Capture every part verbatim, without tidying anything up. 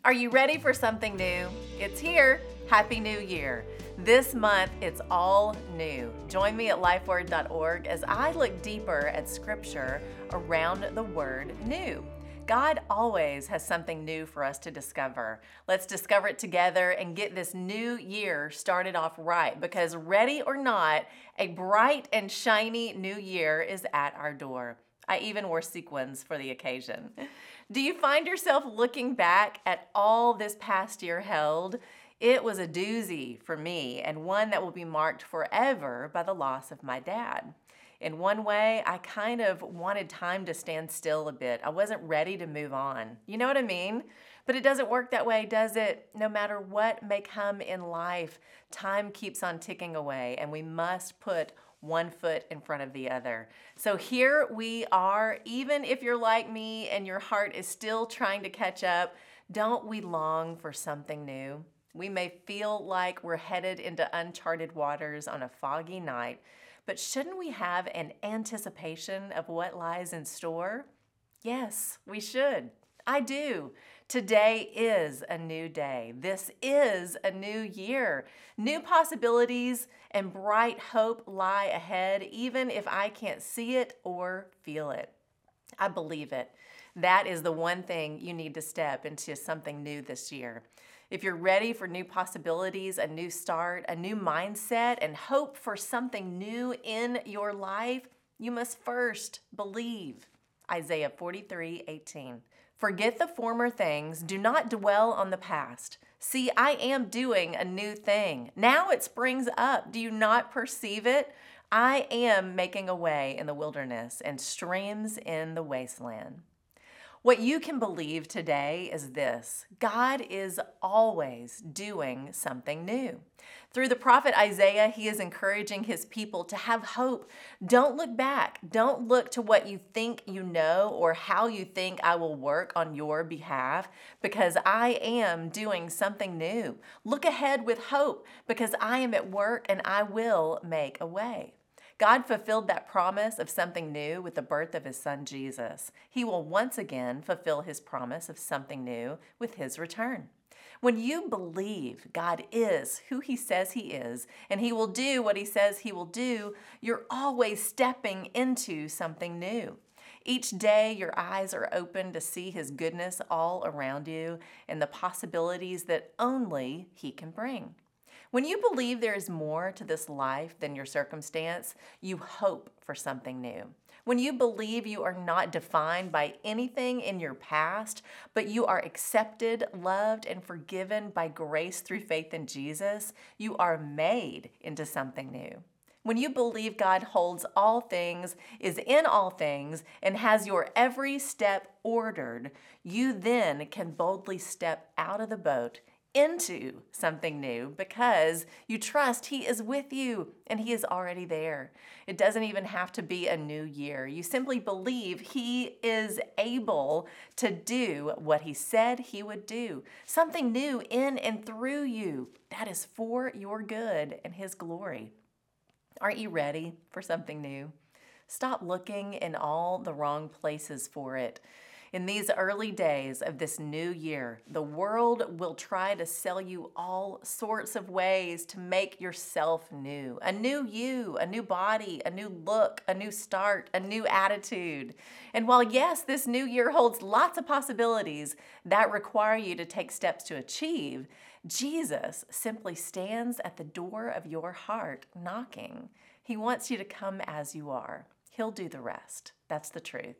Are you ready for something new? It's here. Happy New Year. This month, it's all new. Join me at lifeword dot org as I look deeper at scripture around the word new. God always has something new for us to discover. Let's discover it together and get this new year started off right, because ready or not, a bright and shiny new year is at our door. I even wore sequins for the occasion. Do you find yourself looking back at all this past year held? It was a doozy for me, and one that will be marked forever by the loss of my dad. In one way, I kind of wanted time to stand still a bit. I wasn't ready to move on. You know what I mean? But it doesn't work that way, does it? No matter what may come in life, time keeps on ticking away, and we must put one foot in front of the other. So here we are. Even if you're like me and your heart is still trying to catch up, don't we long for something new? We may feel like we're headed into uncharted waters on a foggy night, but shouldn't we have an anticipation of what lies in store? Yes, we should. I do. Today is a new day. This is a new year. New possibilities and bright hope lie ahead, even if I can't see it or feel it. I believe it. That is the one thing you need to step into something new this year. If you're ready for new possibilities, a new start, a new mindset, and hope for something new in your life, you must first believe. Isaiah forty-three eighteen. Forget the former things, do not dwell on the past. See, I am doing a new thing. Now it springs up. Do you not perceive it? I am making a way in the wilderness and streams in the wasteland. What you can believe today is this: God is always doing something new. Through the prophet Isaiah, he is encouraging his people to have hope. Don't look back. Don't look to what you think you know or how you think I will work on your behalf, because I am doing something new. Look ahead with hope, because I am at work and I will make a way. God fulfilled that promise of something new with the birth of his son, Jesus. He will once again fulfill his promise of something new with his return. When you believe God is who he says he is, and he will do what he says he will do, you're always stepping into something new. Each day, your eyes are open to see his goodness all around you and the possibilities that only he can bring. When you believe there is more to this life than your circumstance, you hope for something new. When you believe you are not defined by anything in your past, but you are accepted, loved, and forgiven by grace through faith in Jesus, you are made into something new. When you believe God holds all things, is in all things, and has your every step ordered, you then can boldly step out of the boat into something new, because you trust he is with you and he is already there. It doesn't even have to be a new year. You simply believe he is able to do what he said he would do. Something new in and through you that is for your good and his glory. Aren't you ready for something new? Stop looking in all the wrong places for it. In these early days of this new year, the world will try to sell you all sorts of ways to make yourself new. A new you, a new body, a new look, a new start, a new attitude. And while yes, this new year holds lots of possibilities that require you to take steps to achieve, Jesus simply stands at the door of your heart knocking. He wants you to come as you are. He'll do the rest. That's the truth.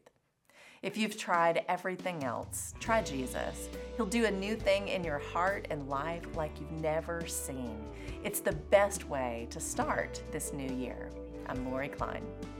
If you've tried everything else, try Jesus. He'll do a new thing in your heart and life like you've never seen. It's the best way to start this new year. I'm Lori Klein.